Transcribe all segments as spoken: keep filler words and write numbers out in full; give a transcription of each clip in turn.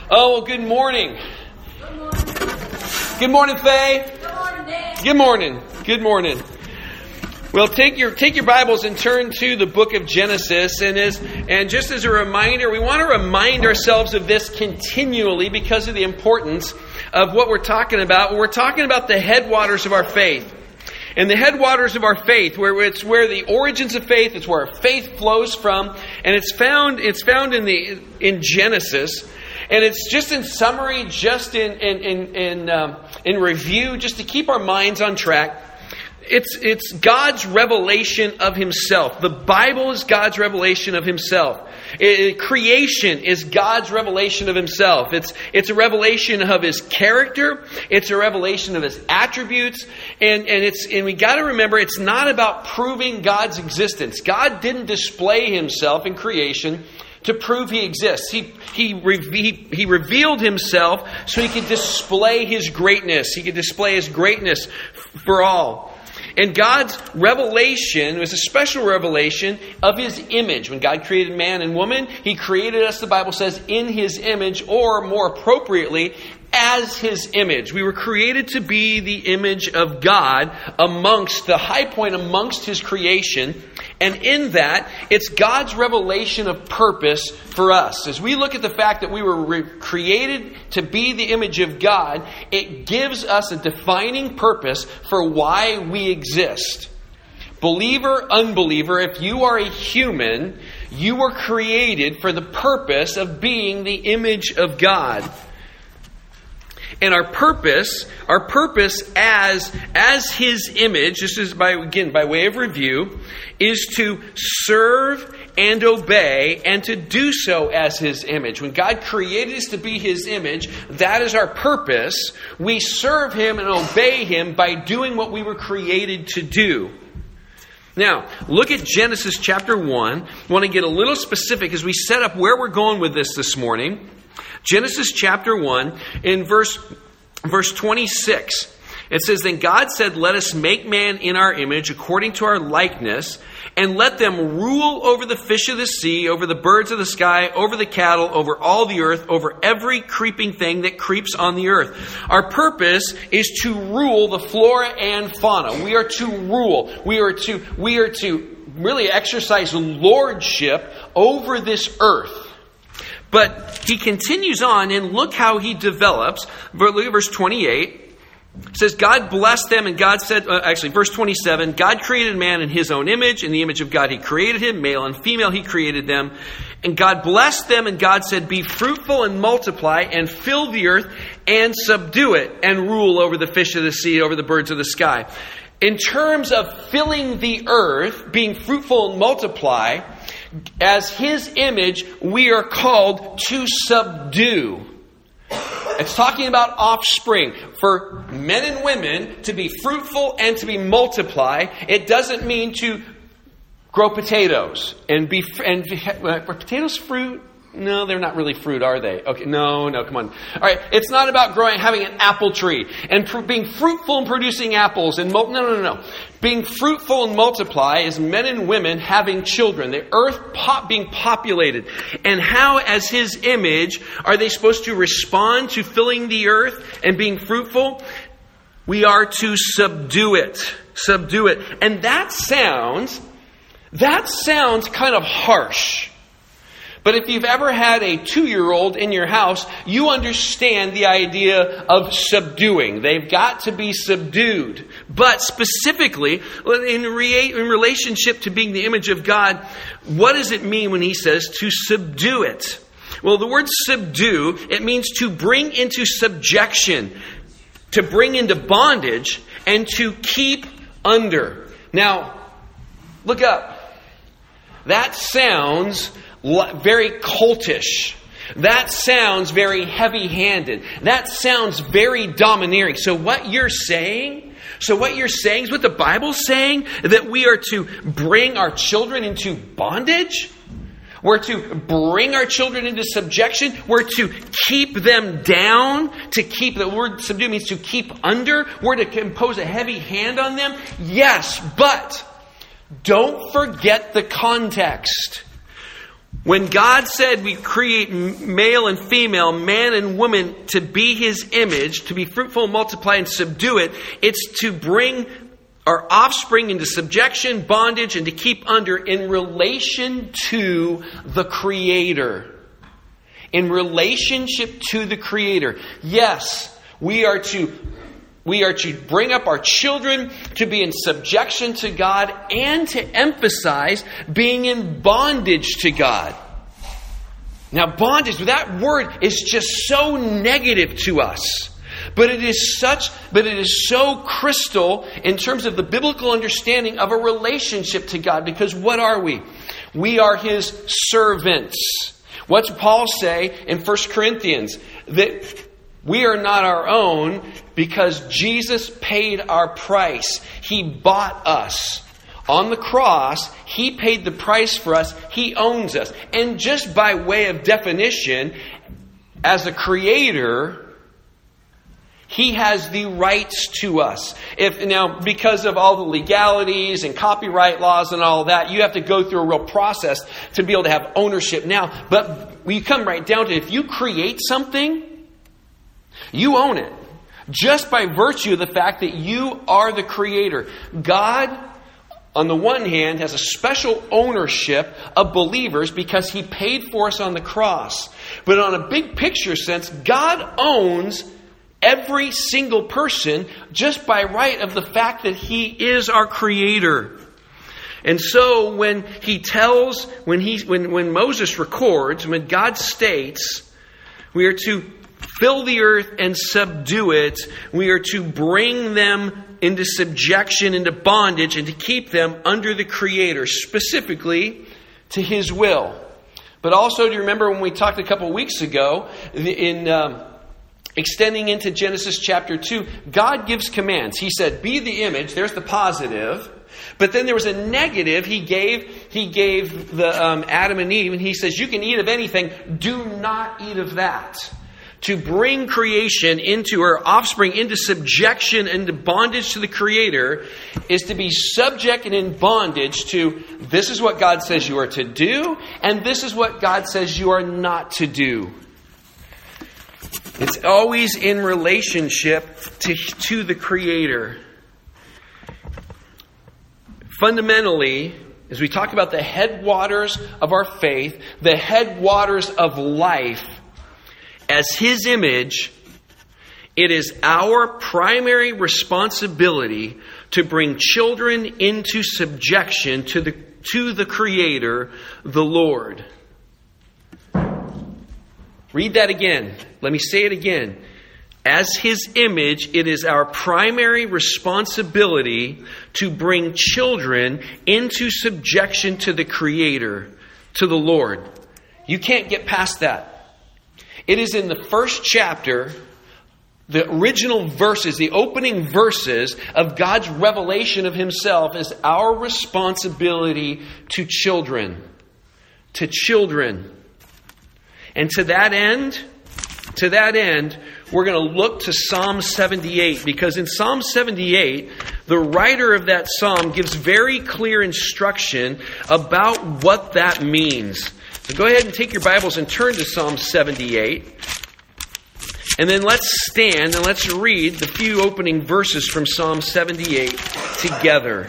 Oh, well, good morning. Good morning. Good morning, Faye. Good morning, Dad. Good morning. Good morning. Well, take your take your Bibles and turn to the book of Genesis. And as and just as a reminder, we want to remind ourselves of this continually because of the importance of what we're talking about. We're talking about the headwaters of our faith. And the headwaters of our faith, where it's where the origins of faith, it's where our faith flows from, and it's found it's found in the in Genesis. And it's just in summary, just in in in in, um, in review, just to keep our minds on track. It's it's God's revelation of Himself. The Bible is God's revelation of Himself. It, creation is God's revelation of Himself. It's it's a revelation of His character. It's a revelation of His attributes. And and it's and we got to remember, it's not about proving God's existence. God didn't display Himself in creation to prove He exists. He he, he he revealed Himself so He could display His greatness. He could display His greatness for all. And God's revelation was a special revelation of His image. When God created man and woman, He created us, the Bible says, in His image, or more appropriately, as His image. We were created to be the image of God amongst, the high point amongst His creation. And in that, it's God's revelation of purpose for us. As we look at the fact that we were re- created to be the image of God, it gives us a defining purpose for why we exist. Believer, unbeliever, if you are a human, you were created for the purpose of being the image of God. And our purpose, our purpose as, as His image, this is by, again, by way of review, is to serve and obey and to do so as His image. When God created us to be His image, that is our purpose. We serve Him and obey Him by doing what we were created to do. Now, look at Genesis chapter one. I want to get a little specific as we set up where we're going with this this morning. Genesis chapter one, in verse, verse twenty-six, it says, "Then God said, let us make man in our image, according to our likeness, and let them rule over the fish of the sea, over the birds of the sky, over the cattle, over all the earth, over every creeping thing that creeps on the earth." Our purpose is to rule the flora and fauna. We are to rule. We are to, we are to really exercise lordship over this earth. But he continues on, and look how he develops. Look at verse twenty-eight. It says, God blessed them, and God said, uh, actually, verse twenty-seven, God created man in His own image. In the image of God He created him. Male and female He created them. And God blessed them, and God said, be fruitful and multiply, and fill the earth, and subdue it, and rule over the fish of the sea, over the birds of the sky. In terms of filling the earth, being fruitful and multiply, as His image, we are called to subdue. It's talking about offspring. For men and women to be fruitful and to be multiply, it doesn't mean to grow potatoes and be and are potatoes fruit? No, they're not really fruit, are they? Okay, no, no, come on. All right, it's not about growing, having an apple tree and pr- being fruitful and producing apples and mul- no, no, no, no. Being fruitful and multiply is men and women having children. The earth pop being populated. And how, as His image, are they supposed to respond to filling the earth and being fruitful? We are to subdue it. Subdue it. And that sounds, that sounds kind of harsh. But if you've ever had a two-year-old in your house, you understand the idea of subduing. They've got to be subdued. But specifically, in, re- in relationship to being the image of God, what does it mean when He says to subdue it? Well, the word subdue, it means to bring into subjection, to bring into bondage, and to keep under. Now, look up. That sounds very cultish. That sounds very heavy-handed. That sounds very domineering. So what you're saying, so what you're saying is what the Bible's saying, that we are to bring our children into bondage? We're to bring our children into subjection. We're to keep them down. To keep, the word subdue means to keep under. We're to impose a heavy hand on them. Yes, but don't forget the context. When God said we create male and female, man and woman to be His image, to be fruitful and multiply and subdue it, it's to bring our offspring into subjection, bondage, and to keep under in relation to the Creator. In relationship to the Creator. Yes, we are to we are to bring up our children to be in subjection to God and to emphasize being in bondage to God. Now, bondage, that word is just so negative to us. But it is such, but it is so crystal in terms of the biblical understanding of a relationship to God. Because what are we? We are His servants. What's Paul say in First Corinthians? That we are not our own because Jesus paid our price. He bought us. On the cross, He paid the price for us. He owns us. And just by way of definition, as a creator, He has the rights to us. If now, because of all the legalities and copyright laws and all that, you have to go through a real process to be able to have ownership now. But when you come right down to it, if you create something, you own it. Just by virtue of the fact that you are the creator. God, on the one hand, has a special ownership of believers because He paid for us on the cross. But on a big picture sense, God owns every single person just by right of the fact that He is our creator. And so when He tells, when he, when, when Moses records, when God states, we are to fill the earth and subdue it, we are to bring them into subjection, into bondage, and to keep them under the Creator, specifically to His will. But also, do you remember when we talked a couple weeks ago, in um, extending into Genesis chapter two, God gives commands. He said, be the image. There's the positive. But then there was a negative. He gave he gave the um, Adam and Eve, and He says, you can eat of anything. Do not eat of that. To bring creation into, or offspring into subjection and into bondage to the Creator is to be subject and in bondage to this is what God says you are to do, and this is what God says you are not to do. It's always in relationship to, to the Creator. Fundamentally, as we talk about the headwaters of our faith, the headwaters of life, as His image, it is our primary responsibility to bring children into subjection to the, to the Creator, the Lord. Read that again. Let me say it again. As His image, it is our primary responsibility to bring children into subjection to the Creator, to the Lord. You can't get past that. It is in the first chapter, the original verses, the opening verses of God's revelation of Himself is our responsibility to children. To children. And to that end, to that end, we're going to look to Psalm seventy-eight, because in Psalm seventy-eight, the writer of that psalm gives very clear instruction about what that means. So go ahead and take your Bibles and turn to Psalm seventy-eight. And then let's stand and let's read the few opening verses from Psalm seventy-eight together.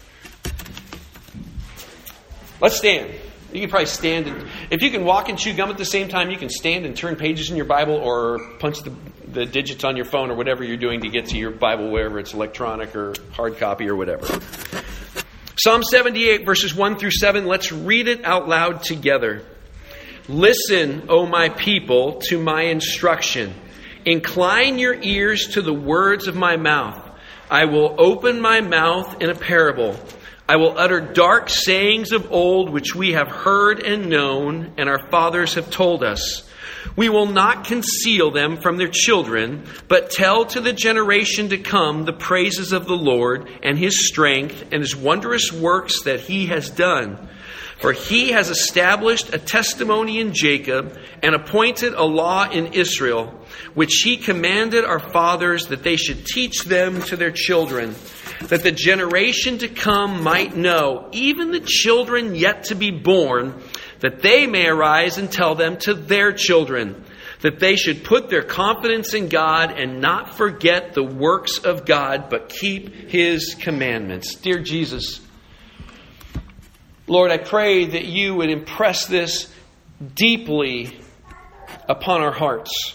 Let's stand. You can probably stand. And, if you can walk and chew gum at the same time, you can stand and turn pages in your Bible or punch the, the digits on your phone or whatever you're doing to get to your Bible, wherever it's electronic or hard copy or whatever. Psalm seventy-eight, verses one through seven. Let's read it out loud together. Listen, O my people, to my instruction. Incline your ears to the words of my mouth. I will open my mouth in a parable. I will utter dark sayings of old, which we have heard and known, and our fathers have told us. We will not conceal them from their children, but tell to the generation to come the praises of the Lord and His strength and His wondrous works that He has done. For He has established a testimony in Jacob and appointed a law in Israel, which He commanded our fathers that they should teach them to their children, that the generation to come might know, even the children yet to be born, that they may arise and tell them to their children, that they should put their confidence in God and not forget the works of God, but keep His commandments. Dear Jesus, Lord, I pray that you would impress this deeply upon our hearts.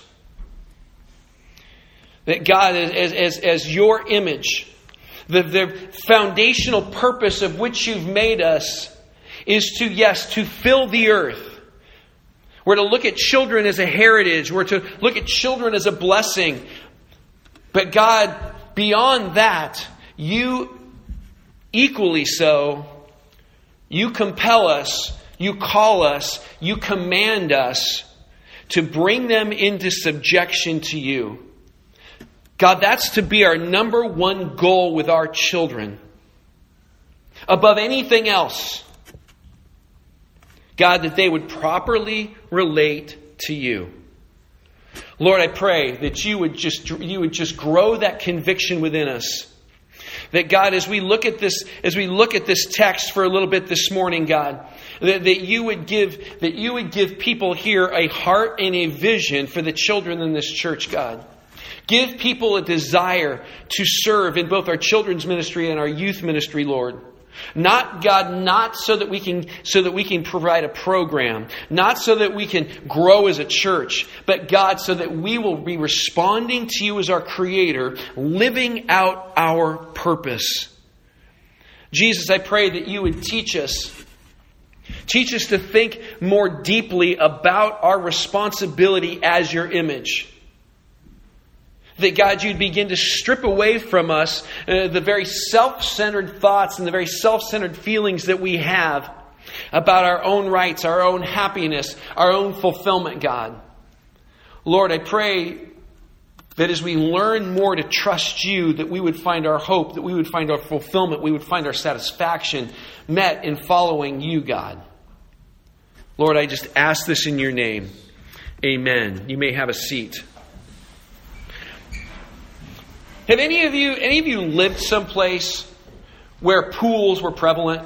That God, as, as, as your image, the, the foundational purpose of which you've made us is to, yes, to fill the earth. We're to look at children as a heritage. We're to look at children as a blessing. But God, beyond that, you equally so, you compel us, you call us, you command us to bring them into subjection to you. God, that's to be our number one goal with our children. Above anything else. God, that they would properly relate to you. Lord, I pray that you would just you would just grow that conviction within us. That God, as we look at this, as we look at this text for a little bit this morning, God, that, that you would give that you would give people here a heart and a vision for the children in this church, God. Give people a desire to serve in both our children's ministry and our youth ministry, Lord. Not, God, not so that we can so that we can provide a program, not so that we can grow as a church, but God, so that we will be responding to you as our Creator, living out our purpose. Jesus, I pray that you would teach us, teach us to think more deeply about our responsibility as your image. That God, you'd begin to strip away from us uh, the very self-centered thoughts and the very self-centered feelings that we have about our own rights, our own happiness, our own fulfillment, God. Lord, I pray that as we learn more to trust you, that we would find our hope, that we would find our fulfillment, we would find our satisfaction met in following you, God. Lord, I just ask this in your name. Amen. You may have a seat. Have any of you, any of you lived someplace where pools were prevalent?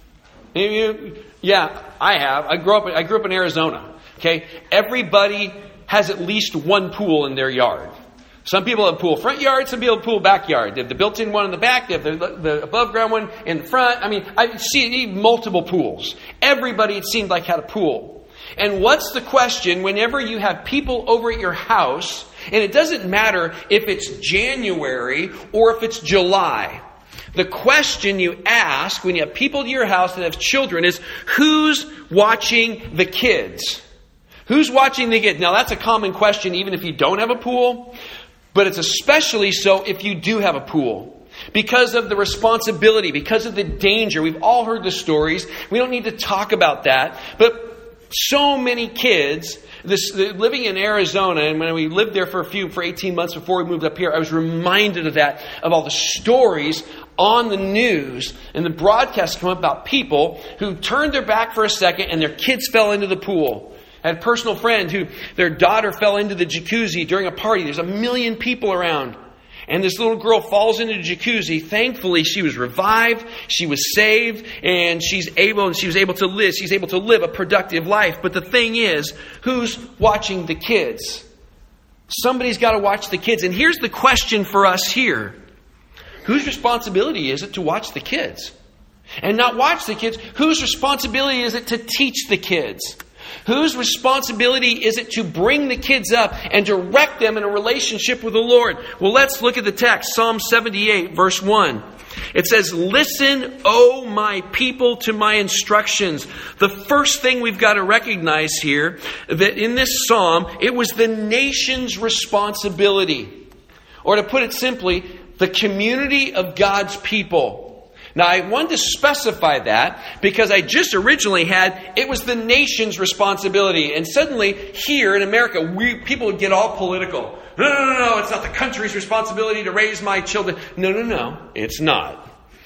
Any of you? Yeah, I have. I grew up. I grew up in Arizona. Okay, everybody has at least one pool in their yard. Some people have a pool front yard. Some people have a pool backyard. They have the built-in one in the back. They have the, the above-ground one in the front. I mean, I see multiple pools. Everybody, it seemed like, had a pool. And what's the question whenever you have people over at your house, and it doesn't matter if it's January or if it's July. The question you ask when you have people to your house that have children is, who's watching the kids? Who's watching the kids? Now, that's a common question even if you don't have a pool, but it's especially so if you do have a pool. Because of the responsibility, because of the danger. We've all heard the stories. We don't need to talk about that. But so many kids, this living in Arizona, and when we lived there for a few, for eighteen months before we moved up here, I was reminded of that, of all the stories on the news and the broadcasts come up about people who turned their back for a second and their kids fell into the pool. I had a personal friend who, their daughter fell into the jacuzzi during a party. There's a million people around. And this little girl falls into the jacuzzi. Thankfully, she was revived. She was saved, and she's able. And she was able to live. She's able to live a productive life. But the thing is, who's watching the kids? Somebody's got to watch the kids. And here's the question for us here: whose responsibility is it to watch the kids? And not watch the kids. Whose responsibility is it to teach the kids? Whose responsibility is it to bring the kids up and direct them in a relationship with the Lord? Well, let's look at the text. Psalm seventy-eight, verse one. It says, "Listen, O my people, to my instructions." The first thing we've got to recognize here, that in this psalm, it was the nation's responsibility. Or to put it simply, the community of God's people. Now, I wanted to specify that because I just originally had, it was the nation's responsibility. And suddenly, here in America, we people would get all political. No, no, no, no, it's not the country's responsibility to raise my children. No, no, no, it's not.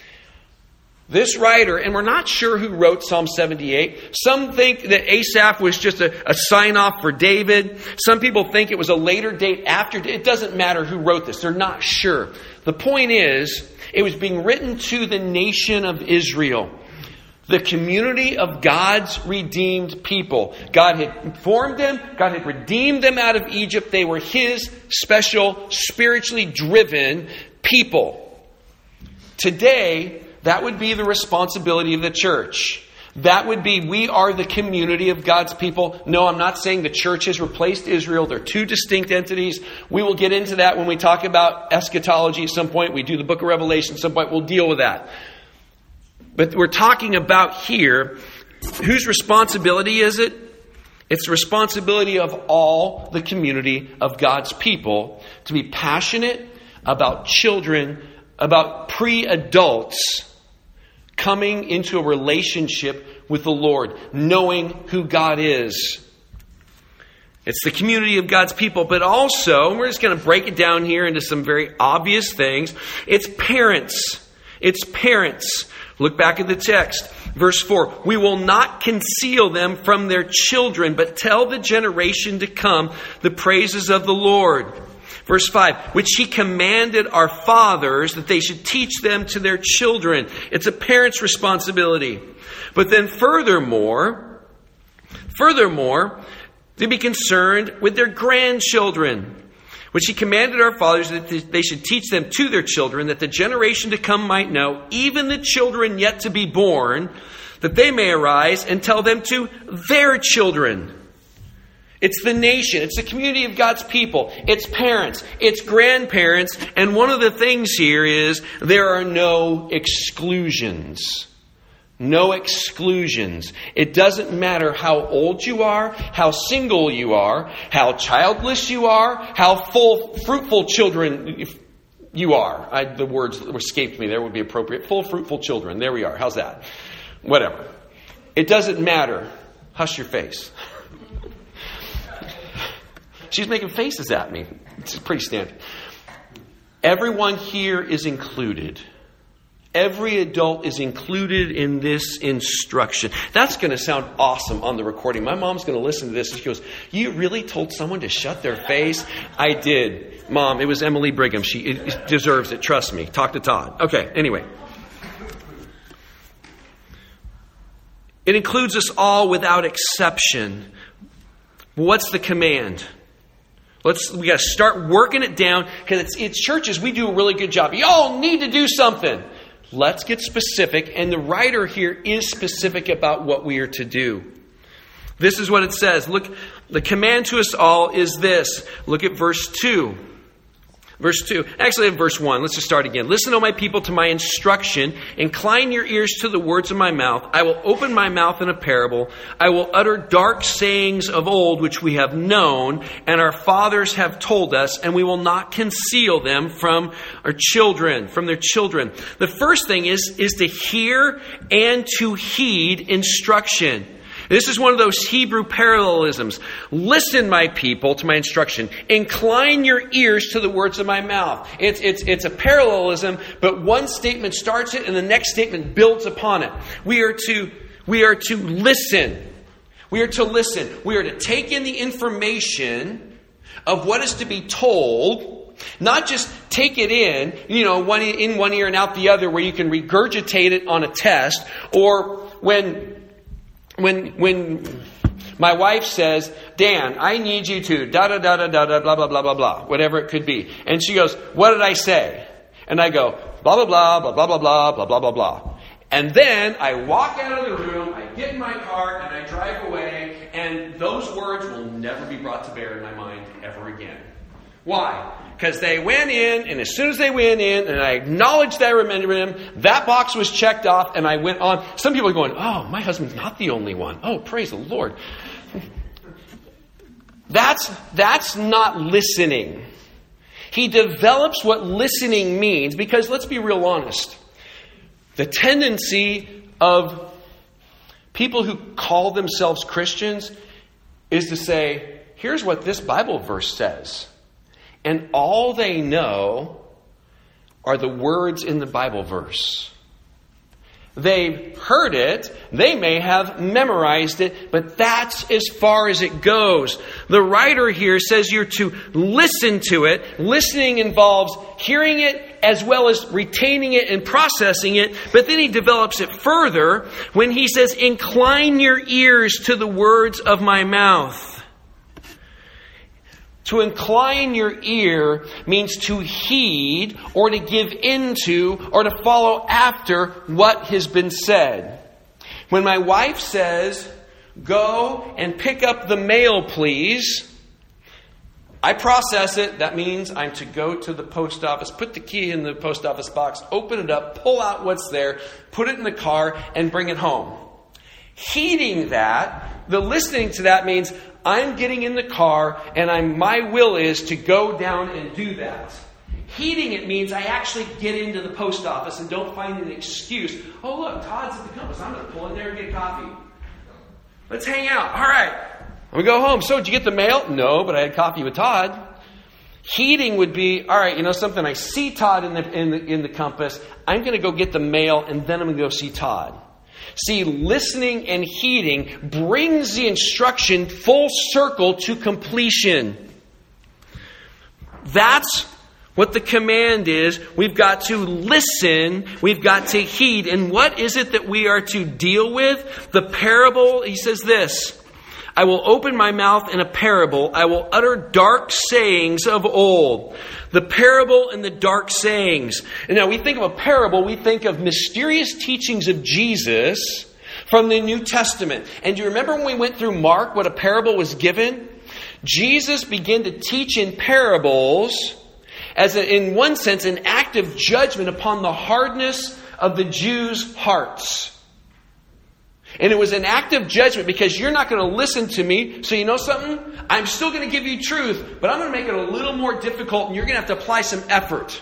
This writer, and we're not sure who wrote Psalm seventy-eight. Some think that Asaph was just a, a sign-off for David. Some people think it was a later date after. It doesn't matter who wrote this. They're not sure. The point is, it was being written to the nation of Israel. The community of God's redeemed people. God had formed them. God had redeemed them out of Egypt. They were His special, spiritually driven people. Today, that would be the responsibility of the church. That would be, we are the community of God's people. No, I'm not saying the church has replaced Israel. They're two distinct entities. We will get into that when we talk about eschatology at some point. We do the book of Revelation at some point. We'll deal with that. But we're talking about here, whose responsibility is it? It's the responsibility of all the community of God's people to be passionate about children, about pre-adults coming into a relationship with the Lord, knowing who God is. It's the community of God's people, but also, and we're just going to break it down here into some very obvious things, it's parents. It's parents. Look back at the text. Verse four, we will not conceal them from their children, but tell the generation to come the praises of the Lord. Verse five, which He commanded our fathers that they should teach them to their children. It's a parent's responsibility. But then furthermore, furthermore, to be concerned with their grandchildren, which He commanded our fathers that they should teach them to their children, that the generation to come might know, even the children yet to be born, that they may arise and tell them to their children. It's the nation. It's the community of God's people. It's parents. It's grandparents. And one of the things here is there are no exclusions. No exclusions. It doesn't matter how old you are, how single you are, how childless you are, how full, fruitful children you are. I, the words escaped me. There would be appropriate. Full, fruitful children. There we are. How's that? Whatever. It doesn't matter. Hush your face. She's making faces at me. It's pretty standard. Everyone here is included. Every adult is included in this instruction. That's going to sound awesome on the recording. My mom's going to listen to this and she goes, you really told someone to shut their face? I did. Mom, it was Emily Brigham. She deserves it. Trust me. Talk to Todd. Okay, anyway. It includes us all without exception. What's the command? Let's, we got to start working it down because it's, it's churches. We do a really good job. Y'all need to do something. Let's get specific. And the writer here is specific about what we are to do. This is what it says. Look, the command to us all is this. Look at verse two. Verse two. Actually, in verse one. Let's just start again. Listen, O my people, to my instruction. Incline your ears to the words of my mouth. I will open my mouth in a parable. I will utter dark sayings of old, which we have known, and our fathers have told us, and we will not conceal them from our children, from their children. The first thing is, is to hear and to heed instruction. This is one of those Hebrew parallelisms. Listen, my people, to my instruction. Incline your ears to the words of my mouth. It's, it's, it's a parallelism, but one statement starts it and the next statement builds upon it. We are to, we are to listen. We are to listen. We are to take in the information of what is to be told. Not just take it in, you know, one in one ear and out the other where you can regurgitate it on a test, or when When when my wife says, Dan, I need you to da da da da da da blah blah blah blah blah, whatever it could be. And she goes, what did I say? And I go, blah blah blah blah blah blah blah blah blah blah blah. And then I walk out of the room, I get in my car, and I drive away, and those words will never be brought to bear in my mind ever again. Why? Because they went in, and as soon as they went in, and I acknowledged that I remembered him, that box was checked off, and I went on. Some people are going, oh, my husband's not the only one. Oh, praise the Lord. That's, that's not listening. He develops what listening means, because let's be real honest. The tendency of people who call themselves Christians is to say, here's what this Bible verse says. And all they know are the words in the Bible verse. They've heard it. They may have memorized it, but that's as far as it goes. The writer here says you're to listen to it. Listening involves hearing it as well as retaining it and processing it. But then he develops it further when he says, incline your ears to the words of my mouth. To incline your ear means to heed or to give into or to follow after what has been said. When my wife says, go and pick up the mail, please, I process it. That means I'm to go to the post office, put the key in the post office box, open it up, pull out what's there, put it in the car, and bring it home. Heeding that, the listening to that means I'm getting in the car and I'm, my will is to go down and do that. Heeding it means I actually get into the post office and don't find an excuse. Oh, look, Todd's at the compass. I'm going to pull in there and get coffee. Let's hang out. All right. I'm going to go home. So, did you get the mail? No, but I had coffee with Todd. Heeding would be, all right, you know something? I see Todd in the, in the, in the compass. I'm going to go get the mail and then I'm going to go see Todd. See, listening and heeding brings the instruction full circle to completion. That's what the command is. We've got to listen. We've got to heed. And what is it that we are to deal with? The parable, he says this, I will open my mouth in a parable. I will utter dark sayings of old. The parable and the dark sayings. And now we think of a parable, we think of mysterious teachings of Jesus from the New Testament. And do you remember when we went through Mark, what a parable was given? Jesus began to teach in parables as, a, in one sense, an act of judgment upon the hardness of the Jews' hearts. And it was an act of judgment because you're not going to listen to me. So you know something? I'm still going to give you truth, but I'm going to make it a little more difficult and you're going to have to apply some effort.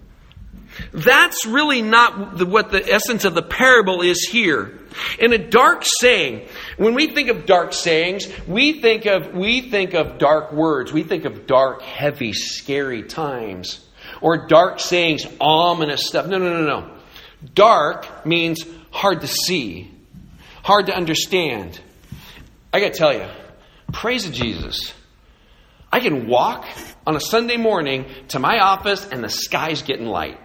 That's really not the, what the essence of the parable is here. In a dark saying, when we think of dark sayings, we think of, we think of dark words. We think of dark, heavy, scary times. Or dark sayings, ominous stuff. No, no, no, no. Dark means hard to see. Hard to understand. I got to tell you, praise Jesus. I can walk on a Sunday morning to my office and the sky's getting light.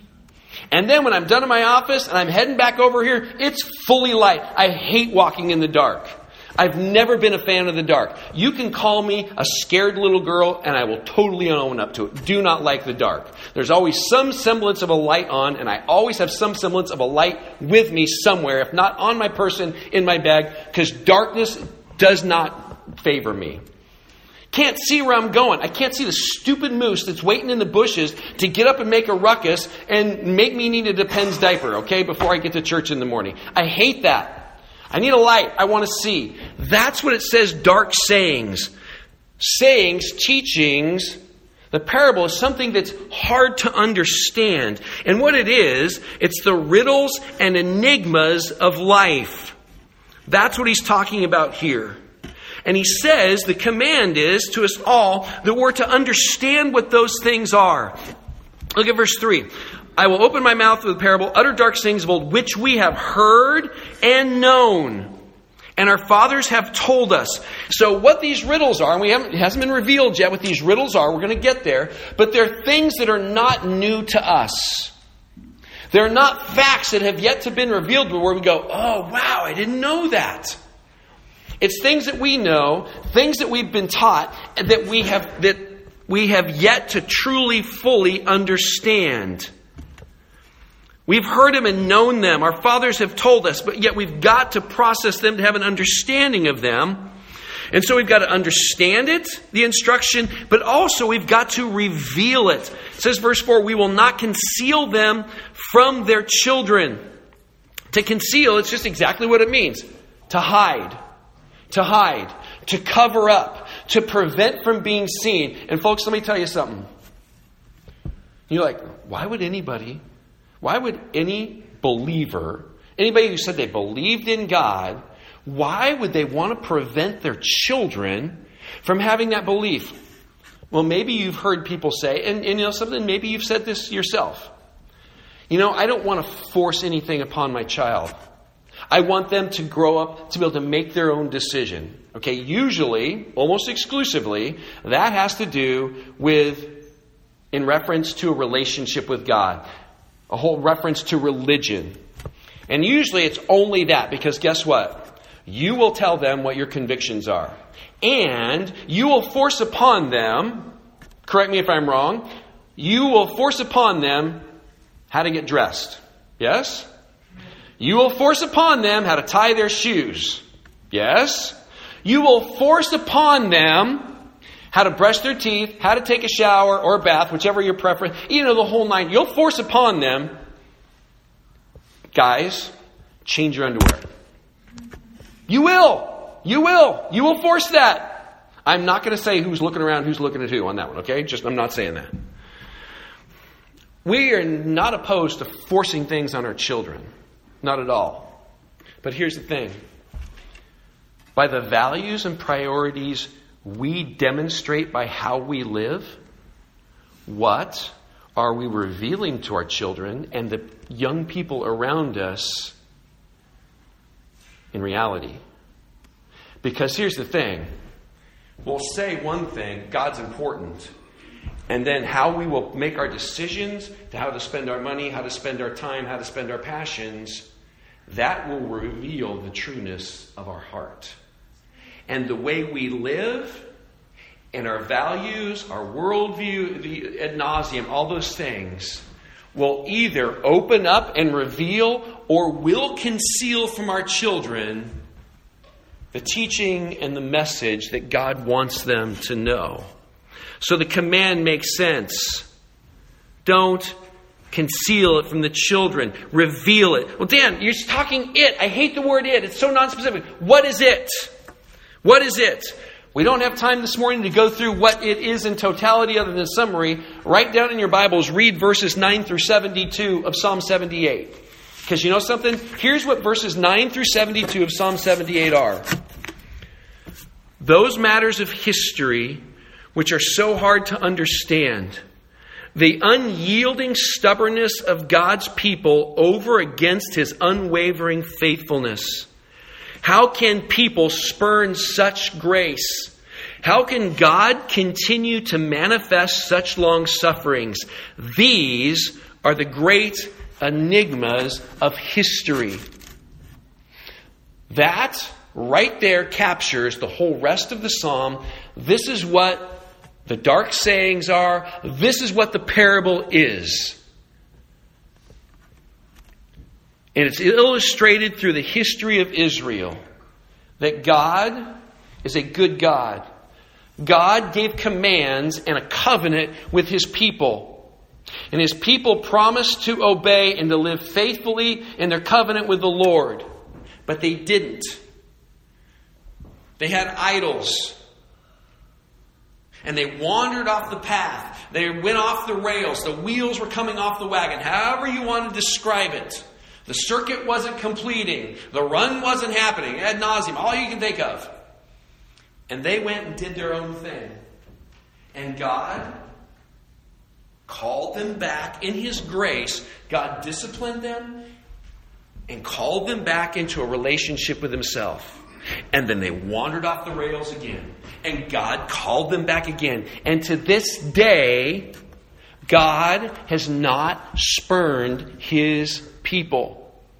And then when I'm done in my office and I'm heading back over here, it's fully light. I hate walking in the dark. I've never been a fan of the dark. You can call me a scared little girl and I will totally own up to it. Do not like the dark. There's always some semblance of a light on, and I always have some semblance of a light with me somewhere, if not on my person, in my bag, because darkness does not favor me. Can't see where I'm going. I can't see the stupid moose that's waiting in the bushes to get up and make a ruckus and make me need a Depends diaper, okay, before I get to church in the morning. I hate that. I need a light. I want to see. That's what it says, dark sayings. Sayings, teachings. The parable is something that's hard to understand. And what it is, it's the riddles and enigmas of life. That's what he's talking about here. And he says the command is to us all that we're to understand what those things are. Look at verse three. I will open my mouth with a parable, utter dark sayings of old, which we have heard and known. And our fathers have told us. So what these riddles are, and we haven't, it hasn't been revealed yet what these riddles are. We're going to get there. But they're things that are not new to us. They're not facts that have yet to been revealed, but where we go, oh, wow, I didn't know that. It's things that we know, things that we've been taught, that we have that we have yet to truly, fully understand. We've heard them and known them. Our fathers have told us, but yet we've got to process them to have an understanding of them. And so we've got to understand it, the instruction, but also we've got to reveal it. It says, verse four, we will not conceal them from their children. To conceal, it's just exactly what it means. To hide. To hide. To cover up. To prevent from being seen. And folks, let me tell you something. You're like, why would anybody... Why would any believer, anybody who said they believed in God, why would they want to prevent their children from having that belief? Well, maybe you've heard people say, and, and you know something, maybe you've said this yourself. You know, I don't want to force anything upon my child. I want them to grow up to be able to make their own decision. Okay, usually, almost exclusively, that has to do with in reference to a relationship with God, a whole reference to religion. And usually it's only that, because guess what? You will tell them what your convictions are. And you will force upon them, correct me if I'm wrong, you will force upon them how to get dressed. Yes? You will force upon them how to tie their shoes. Yes? You will force upon them how to brush their teeth, how to take a shower or a bath, whichever your preference. You know, the whole nine. You'll force upon them, guys, change your underwear. You will. You will. You will force that. I'm not going to say who's looking around, who's looking at who on that one, okay? Just, I'm not saying that. We are not opposed to forcing things on our children. Not at all. But here's the thing. By the values and priorities we demonstrate by how we live, what are we revealing to our children and the young people around us in reality? Because here's the thing. We'll say one thing, God's important. And then how we will make our decisions to how to spend our money, how to spend our time, how to spend our passions, that will reveal the trueness of our heart. And the way we live and our values, our worldview, the ad nauseum, all those things will either open up and reveal or will conceal from our children the teaching and the message that God wants them to know. So the command makes sense. Don't conceal it from the children. Reveal it. Well, Dan, you're talking it. I hate the word it. It's so non-specific. What is it? What is it? We don't have time this morning to go through what it is in totality other than summary. Write down in your Bibles, read verses nine through seventy-two of Psalm seventy-eight. Because you know something? Here's what verses nine through seventy-two of Psalm seventy-eight are. Those matters of history which are so hard to understand. The unyielding stubbornness of God's people over against His unwavering faithfulness. How can people spurn such grace? How can God continue to manifest such long sufferings? These are the great enigmas of history. That right there captures the whole rest of the psalm. This is what the dark sayings are. This is what the parable is. And it's illustrated through the history of Israel that God is a good God. God gave commands and a covenant with His people. And His people promised to obey and to live faithfully in their covenant with the Lord. But they didn't. They had idols. And they wandered off the path. They went off the rails. The wheels were coming off the wagon. However you want to describe it. The circuit wasn't completing. The run wasn't happening. Ad nauseum. All you can think of. And they went and did their own thing. And God called them back in His grace. God disciplined them and called them back into a relationship with Himself. And then they wandered off the rails again. And God called them back again. And to this day, God has not spurned His people.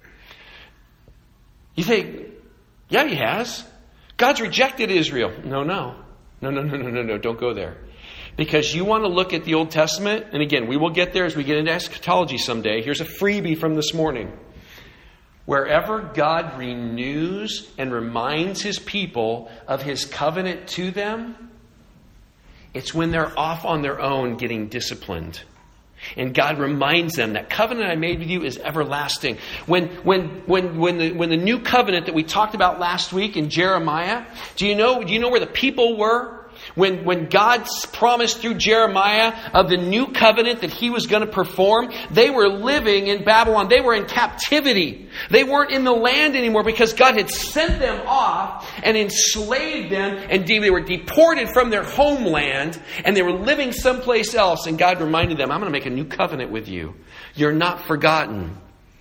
You think, yeah, He has. God's rejected Israel. No, no. No, no, no, no, no, no. Don't go there. Because you want to look at the Old Testament, and again, we will get there as we get into eschatology someday. Here's a freebie from this morning. Wherever God renews and reminds His people of His covenant to them, it's when they're off on their own getting disciplined. And God reminds them that covenant I made with you is everlasting. When when when when the when the new covenant that we talked about last week in Jeremiah, do you know do you know where the people were? When, when God promised through Jeremiah of the new covenant that He was going to perform, they were living in Babylon. They were in captivity. They weren't in the land anymore because God had sent them off and enslaved them, and they were deported from their homeland, and they were living someplace else. And God reminded them, I'm going to make a new covenant with you. You're not forgotten.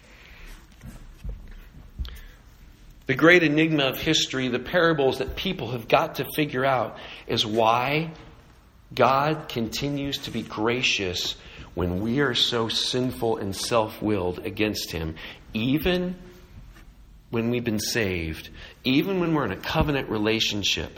The great enigma of history, the parables that people have got to figure out, is why God continues to be gracious when we are so sinful and self-willed against Him, even when we've been saved, even when we're in a covenant relationship.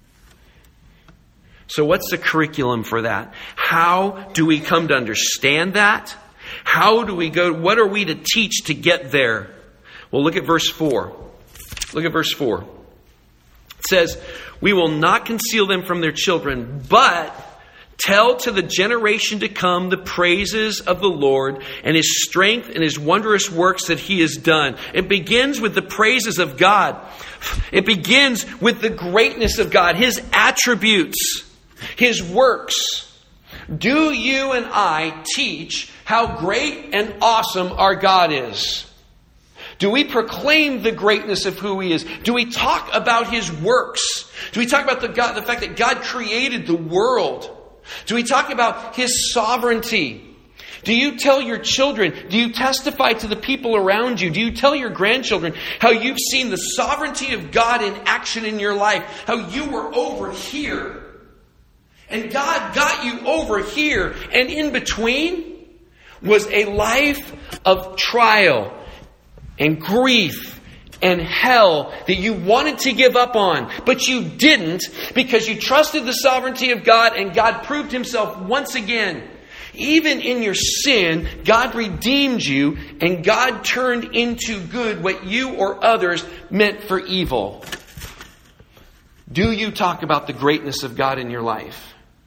So what's the curriculum for that? How do we come to understand that? How do we go? What are we to teach to get there? Well, look at verse four. Look at verse four. It says, "We will not conceal them from their children, but tell to the generation to come the praises of the Lord and His strength and His wondrous works that He has done." It begins with the praises of God. It begins with the greatness of God, His attributes, His works. Do you and I teach how great and awesome our God is? Do we proclaim the greatness of who He is? Do we talk about His works? Do we talk about the God, the fact that God created the world? Do we talk about His sovereignty? Do you tell your children, do you testify to the people around you? Do you tell your grandchildren how you've seen the sovereignty of God in action in your life? How you were over here and God got you over here, and in between was a life of trial and grief and hell that you wanted to give up on, but you didn't because you trusted the sovereignty of God, and God proved Himself once again. Even in your sin, God redeemed you, and God turned into good what you or others meant for evil. Do you talk about the greatness of God in your life?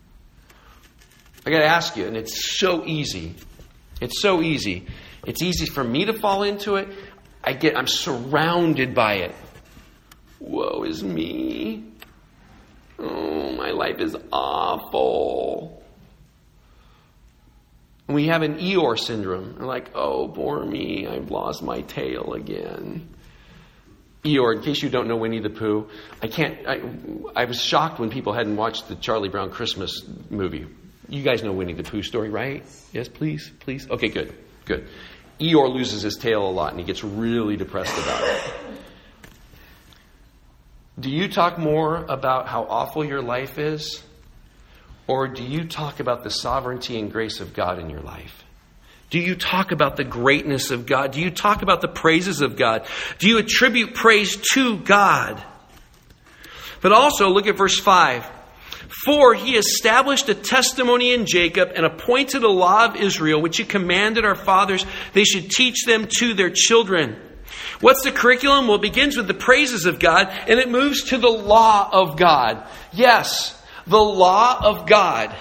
I got to ask you, and it's so easy. It's so easy. It's easy for me to fall into it. I get, I'm surrounded by it. Woe is me. Oh, my life is awful. And we have an Eeyore syndrome. We're like, oh, poor me. I've lost my tail again. Eeyore, in case you don't know Winnie the Pooh, I can't. I, I was shocked when people hadn't watched the Charlie Brown Christmas movie. You guys know Winnie the Pooh story, right? Yes, please, please. Okay, good, good. Eeyore loses his tail a lot, and he gets really depressed about it. Do you talk more about how awful your life is? Or do you talk about the sovereignty and grace of God in your life? Do you talk about the greatness of God? Do you talk about the praises of God? Do you attribute praise to God? But also, look at verse five. "For He established a testimony in Jacob and appointed a law of Israel, which He commanded our fathers they should teach them to their children." What's the curriculum? Well, it begins with the praises of God, and it moves to the law of God. Yes, the law of God.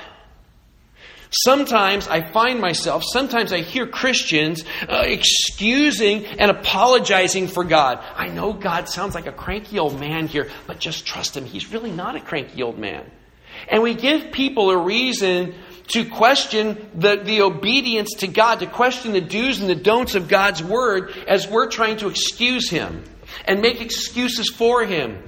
Sometimes I find myself, sometimes I hear Christians uh, excusing and apologizing for God. I know God sounds like a cranky old man here, but just trust Him. He's really not a cranky old man. And we give people a reason to question the, the obedience to God, to question the do's and the don'ts of God's Word as we're trying to excuse Him and make excuses for Him.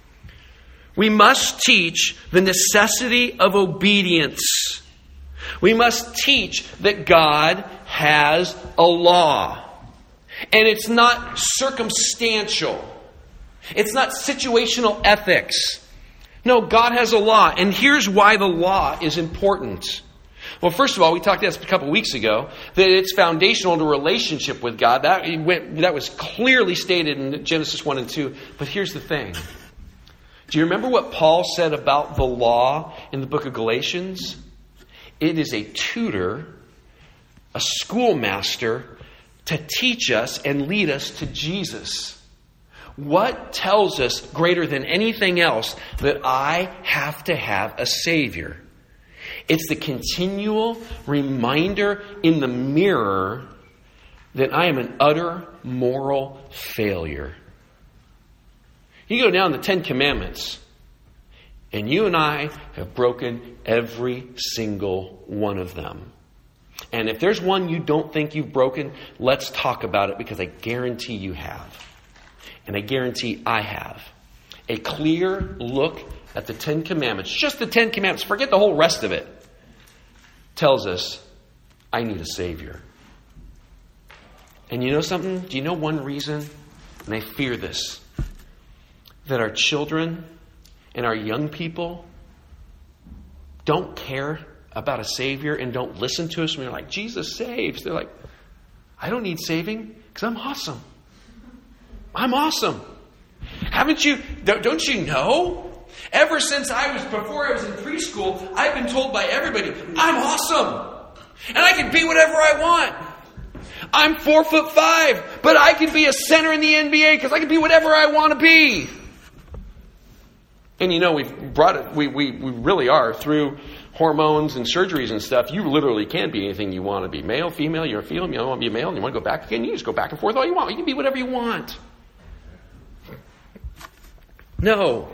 We must teach the necessity of obedience. We must teach that God has a law. And it's not circumstantial. It's not situational ethics. No, God has a law. And here's why the law is important. Well, first of all, we talked about this a couple of weeks ago, that it's foundational to relationship with God. That, went, that was clearly stated in Genesis one and two. But here's the thing. Do you remember what Paul said about the law in the book of Galatians? It is a tutor, a schoolmaster, to teach us and lead us to Jesus. What tells us greater than anything else that I have to have a Savior? It's the continual reminder in the mirror that I am an utter moral failure. You go down the Ten Commandments, and you and I have broken every single one of them. And if there's one you don't think you've broken, let's talk about it, because I guarantee you have. And I guarantee I have. A clear look at the Ten Commandments, just the Ten Commandments, forget the whole rest of it, tells us I need a Savior. And you know something? Do you know one reason? And I fear this. That our children and our young people don't care about a Savior and don't listen to us when we're like, Jesus saves. They're like, I don't need saving because I'm awesome. I'm awesome. Haven't you, don't you know? Ever since I was, before I was in preschool, I've been told by everybody, I'm awesome. And I can be whatever I want. I'm four foot five, but I can be a center in the N B A because I can be whatever I want to be. And you know, we've brought it, we, we, we really are through hormones and surgeries and stuff. You literally can be anything you want to be. Male, female, you're a female, you don't want to be a male, and you want to go back again, you just go back and forth all you want. You can be whatever you want. No.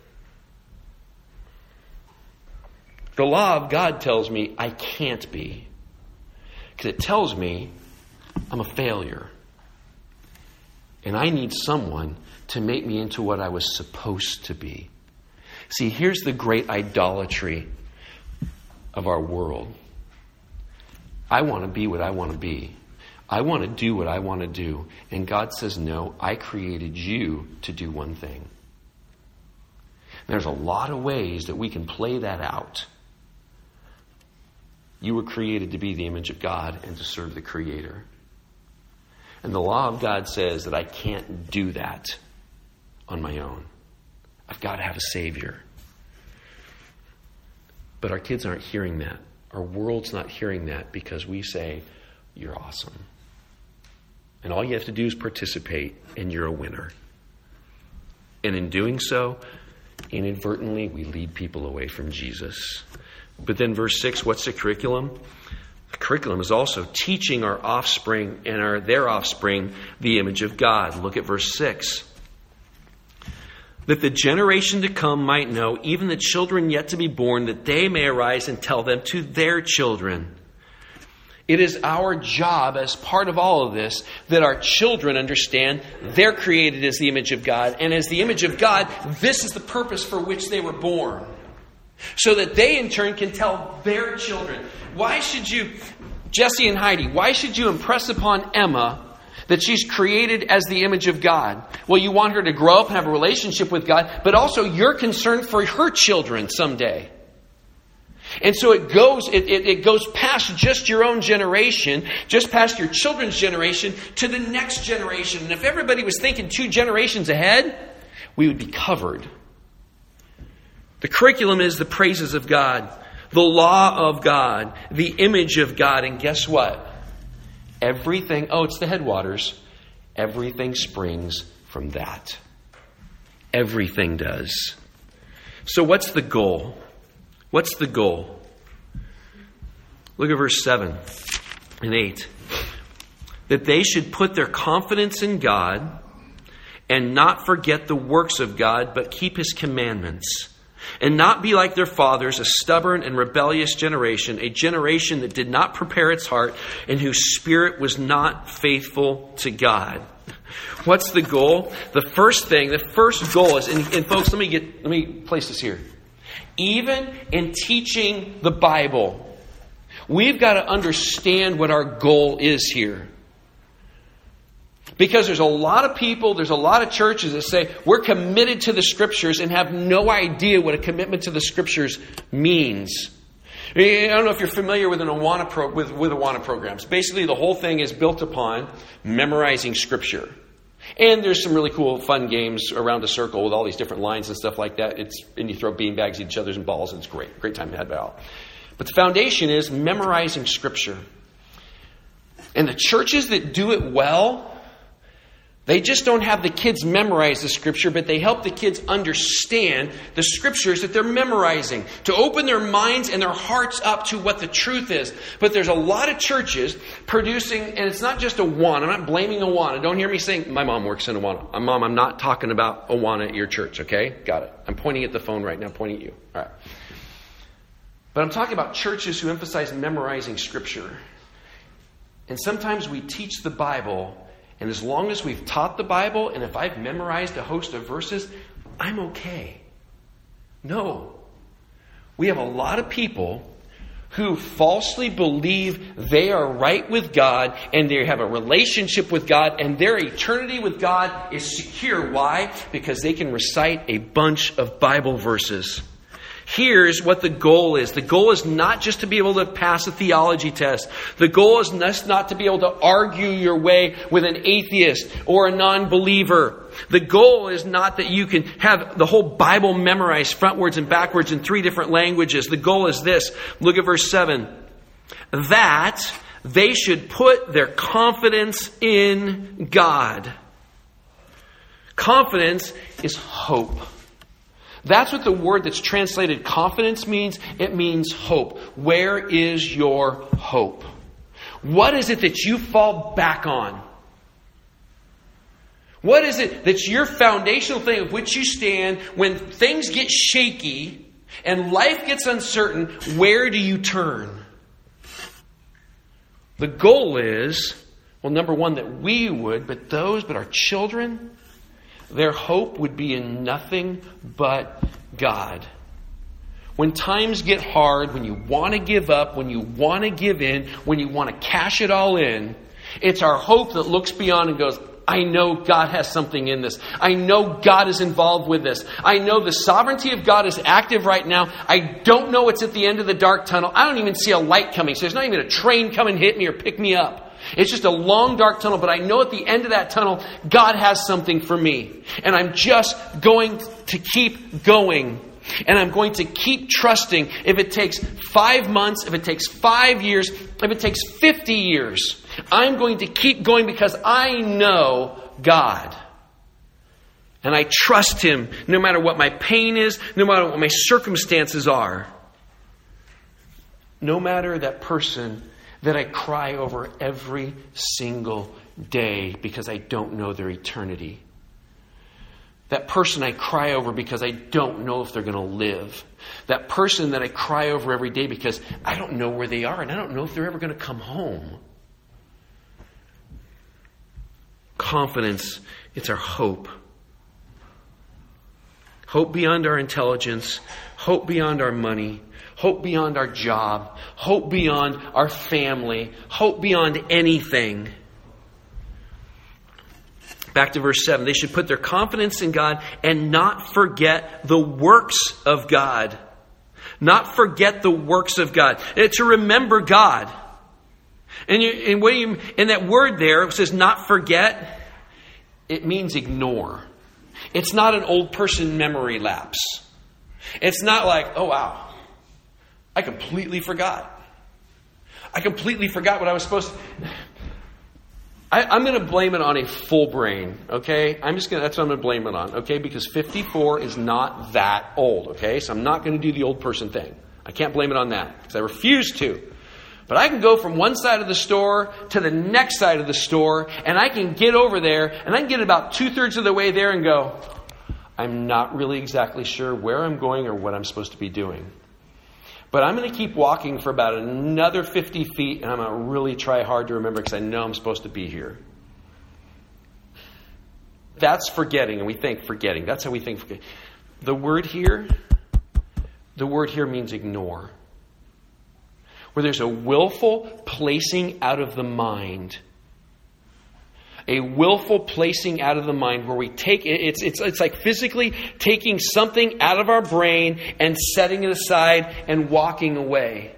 The law of God tells me I can't be. Because it tells me I'm a failure. And I need someone to make me into what I was supposed to be. See, here's the great idolatry of our world. I want to be what I want to be. I want to do what I want to do. And God says, no, I created you to do one thing. There's a lot of ways that we can play that out. You were created to be the image of God and to serve the Creator. And the law of God says that I can't do that on my own. I've got to have a Savior. But our kids aren't hearing that. Our world's not hearing that because we say, you're awesome. And all you have to do is participate and you're a winner. And in doing so, inadvertently, we lead people away from Jesus. But then verse six, what's the curriculum? The curriculum is also teaching our offspring and our their offspring the image of God. Look at verse six. That the generation to come might know, even the children yet to be born, that they may arise and tell them to their children. It is our job as part of all of this that our children understand they're created as the image of God. And as the image of God, this is the purpose for which they were born. So that they in turn can tell their children. Why should you, Jesse and Heidi, why should you impress upon Emma that she's created as the image of God? Well, you want her to grow up and have a relationship with God, but also you're concerned for her children someday. And so it goes, it, it, it goes past just your own generation, just past your children's generation to the next generation. And if everybody was thinking two generations ahead, we would be covered. The curriculum is the praises of God, the law of God, the image of God. And guess what? Everything, oh, it's the headwaters. Everything springs from that. Everything does. So what's the goal? What's the goal? Look at verse seven and eight. That they should put their confidence in God and not forget the works of God, but keep His commandments. And not be like their fathers, a stubborn and rebellious generation, a generation that did not prepare its heart and whose spirit was not faithful to God. What's the goal? The first thing, the first goal is, and, and folks, let me get, let me place this here. Even in teaching the Bible, we've got to understand what our goal is here. Because there's a lot of people, there's a lot of churches that say we're committed to the Scriptures and have no idea what a commitment to the Scriptures means. I don't know if you're familiar with an Awana pro, with, with Awana programs. Basically, the whole thing is built upon memorizing Scripture. And there's some really cool, fun games around a circle with all these different lines and stuff like that. It's and you throw beanbags at each other's and balls, and it's great. Great time to have it out. But the foundation is memorizing Scripture. And the churches that do it well, they just don't have the kids memorize the Scripture, but they help the kids understand the Scriptures that they're memorizing, to open their minds and their hearts up to what the truth is. But there's a lot of churches producing, and it's not just Awana. I'm not blaming Awana. Don't hear me saying, my mom works in Awana. Mom, I'm not talking about Awana at your church, okay? Got it. I'm pointing at the phone right now, pointing at you. All right. But I'm talking about churches who emphasize memorizing Scripture. And sometimes we teach the Bible, and as long as we've taught the Bible, and if I've memorized a host of verses, I'm okay. No. We have a lot of people who falsely believe they are right with God, and they have a relationship with God, and their eternity with God is secure. Why? Because they can recite a bunch of Bible verses. Here's what the goal is. The goal is not just to be able to pass a theology test. The goal is not to be able to argue your way with an atheist or a non-believer. The goal is not that you can have the whole Bible memorized frontwards and backwards in three different languages. The goal is this. Look at verse seven. That they should put their confidence in God. Confidence is hope. That's what the word that's translated confidence means. It means hope. Where is your hope? What is it that you fall back on? What is it that's your foundational thing of which you stand when things get shaky and life gets uncertain? Where do you turn? The goal is, well, number one, that we would, but those, but our children, their hope would be in nothing but God. When times get hard, when you want to give up, when you want to give in, when you want to cash it all in, it's our hope that looks beyond and goes, I know God has something in this. I know God is involved with this. I know the sovereignty of God is active right now. I don't know what's at the end of the dark tunnel. I don't even see a light coming. So there's not even a train coming to hit me or pick me up. It's just a long, dark tunnel, but I know at the end of that tunnel, God has something for me. And I'm just going to keep going. And I'm going to keep trusting if it takes five months, if it takes five years, if it takes fifty years. I'm going to keep going because I know God. And I trust Him no matter what my pain is, no matter what my circumstances are. No matter that person that I cry over every single day because I don't know their eternity. That person I cry over because I don't know if they're going to live. That person that I cry over every day because I don't know where they are and I don't know if they're ever going to come home. Confidence, it's our hope. Hope beyond our intelligence. Hope beyond our money. Hope beyond our job. Hope beyond our family. Hope beyond anything. Back to verse seven. They should put their confidence in God and not forget the works of God. Not forget the works of God. And to remember God. And, you, and what do you, and that word there, it says not forget. It means ignore. It's not an old person memory lapse. It's not like, oh wow, I completely forgot. I completely forgot what I was supposed to... I, I'm going to blame it on a full brain, okay? I'm just going to, that's what I'm going to blame it on, okay? Because fifty-four is not that old, okay? So I'm not going to do the old person thing. I can't blame it on that because I refuse to. But I can go from one side of the store to the next side of the store, and I can get over there, and I can get about two-thirds of the way there and go, I'm not really exactly sure where I'm going or what I'm supposed to be doing. But I'm going to keep walking for about another fifty feet, and I'm going to really try hard to remember because I know I'm supposed to be here. That's forgetting, and we think forgetting. That's how we think forgetting. The word here, the word here means ignore. Where there's a willful placing out of the mind. A willful placing out of the mind where we take it, it's, it's, it's like physically taking something out of our brain and setting it aside and walking away.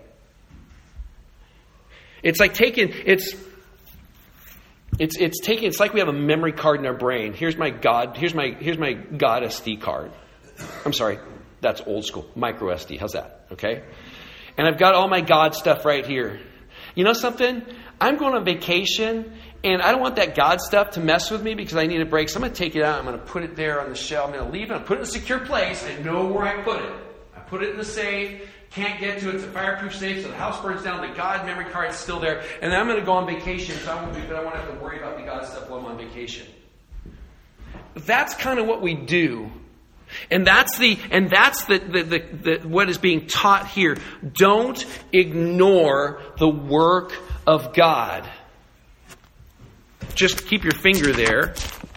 It's like taking, it's, it's, it's taking, it's like we have a memory card in our brain. Here's my God, here's my, here's my God S D card. I'm sorry, that's old school, micro S D. How's that? Okay. And I've got all my God stuff right here. You know something? I'm going on vacation, and I don't want that God stuff to mess with me because I need a break. So I'm going to take it out. I'm going to put it there on the shelf. I'm going to leave it. I'm going to put it in a secure place. I know where I put it. I put it in the safe. Can't get to it. It's a fireproof safe. So the house burns down. The God memory card is still there. And then I'm going to go on vacation. So I won't be, but I won't have to worry about the God stuff while I'm on vacation. That's kind of what we do. And that's the and that's the, the, the, the what is being taught here. Don't ignore the work of God. Just keep your finger there.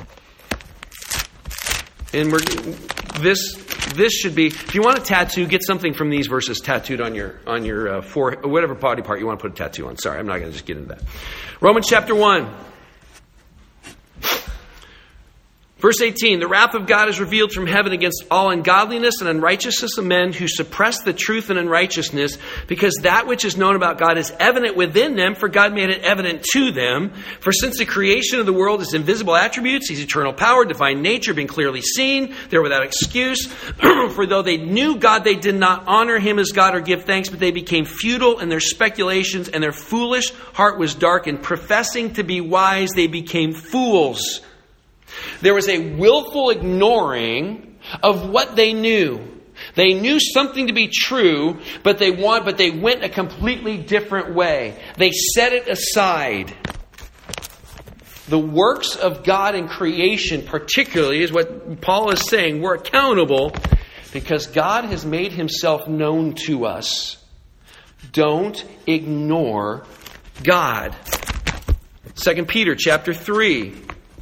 And we're this this should be. If you want a tattoo, get something from these verses tattooed on your on your uh, forehead, whatever body part you want to put a tattoo on. Sorry, I'm not going to just get into that. Romans chapter one. Verse eighteen, the wrath of God is revealed from heaven against all ungodliness and unrighteousness of men who suppress the truth in unrighteousness, because that which is known about God is evident within them, for God made it evident to them. For since the creation of the world, his invisible attributes, his eternal power, divine nature, being clearly seen, they're without excuse. For though they knew God, they did not honor him as God or give thanks, but they became futile in their speculations, and their foolish heart was darkened. Professing to be wise, they became fools. There was a willful ignoring of what they knew. They knew something to be true, but they want, but they went a completely different way. They set it aside. The works of God in creation, particularly, is what Paul is saying. We're accountable because God has made himself known to us. Don't ignore God. Second Peter chapter three.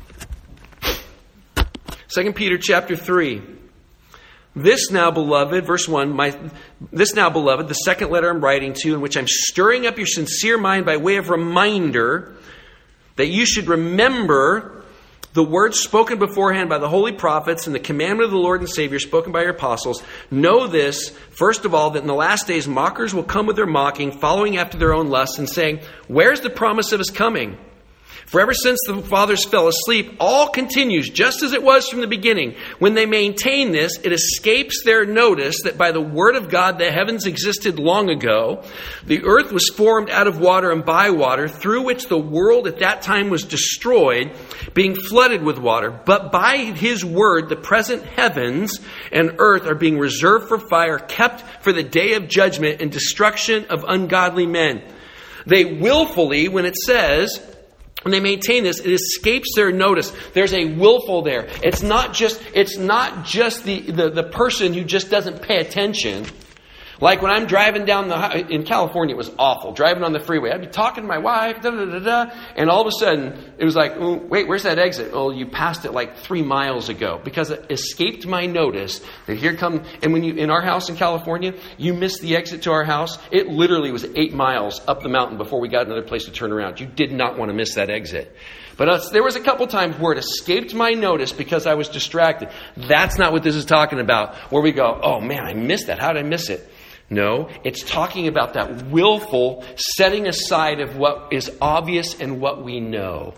Second Peter chapter three. This now, beloved, verse one, my, this now, beloved, the second letter I'm writing to, in which I'm stirring up your sincere mind by way of reminder that you should remember the words spoken beforehand by the holy prophets and the commandment of the Lord and Savior spoken by your apostles. Know this, first of all, that in the last days mockers will come with their mocking, following after their own lusts, and saying, where's the promise of his coming? For ever since the fathers fell asleep, all continues just as it was from the beginning. When they maintain this, it escapes their notice that by the word of God the heavens existed long ago. The earth was formed out of water and by water, through which the world at that time was destroyed, being flooded with water. But by his word, the present heavens and earth are being reserved for fire, kept for the day of judgment and destruction of ungodly men. They willfully, when it says... when they maintain this, it escapes their notice. There's a willful there. It's not just, it's not just the, the, the person who just doesn't pay attention. Like when I'm driving down the, in California, it was awful. Driving on the freeway. I'd be talking to my wife, da da da da, and all of a sudden, it was like, oh, wait, where's that exit? Oh, you passed it like three miles ago. Because it escaped my notice that here come, and when you, in our house in California, you missed the exit to our house. It literally was eight miles up the mountain before we got another place to turn around. You did not want to miss that exit. But uh, there was a couple times where it escaped my notice because I was distracted. That's not what this is talking about. Where we go, oh man, I missed that. How did I miss it? No, it's talking about that willful setting aside of what is obvious and what we know.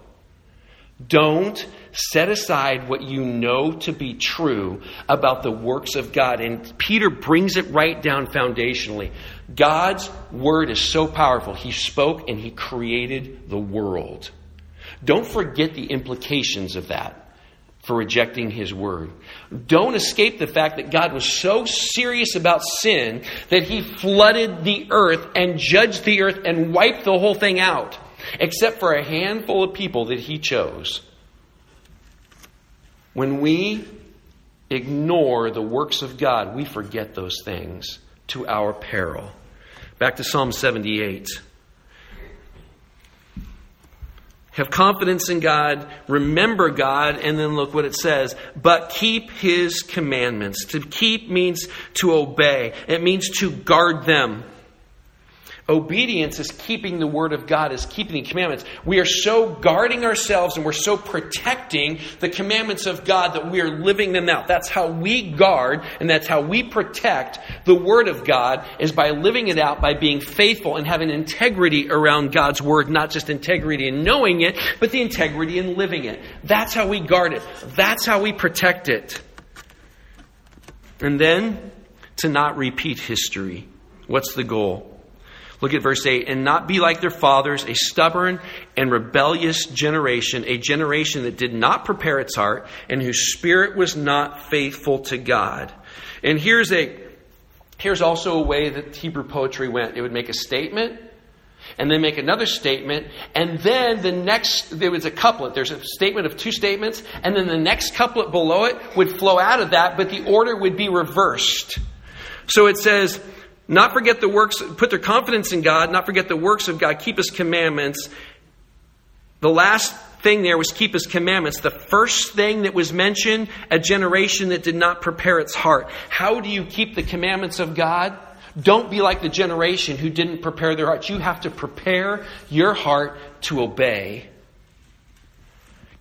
Don't set aside what you know to be true about the works of God. And Peter brings it right down foundationally. God's word is so powerful. He spoke and he created the world. Don't forget the implications of that for rejecting his word. Don't escape the fact that God was so serious about sin that he flooded the earth and judged the earth and wiped the whole thing out, except for a handful of people that he chose. When we ignore the works of God, we forget those things to our peril. Back to Psalm seventy-eight. Have confidence in God, remember God, and then look what it says. But keep his commandments. To keep means to obey. It means to guard them. Obedience is keeping the word of God, is keeping the commandments. We are so guarding ourselves and we're so protecting the commandments of God that we are living them out. That's how we guard and that's how we protect the word of God, is by living it out, by being faithful and having integrity around God's word. Not just integrity in knowing it, but the integrity in living it. That's how we guard it. That's how we protect it. And then to not repeat history. What's the goal? Look at verse eight. And not be like their fathers, a stubborn and rebellious generation, a generation that did not prepare its heart and whose spirit was not faithful to God. And here's a here's also a way that Hebrew poetry went. It would make a statement and then make another statement. And then the next, there was a couplet. There's a statement of two statements. And then the next couplet below it would flow out of that, but the order would be reversed. So it says, not forget the works, put their confidence in God, not forget the works of God, keep his commandments. The last thing there was keep his commandments. The first thing that was mentioned, a generation that did not prepare its heart. How do you keep the commandments of God? Don't be like the generation who didn't prepare their hearts. You have to prepare your heart to obey.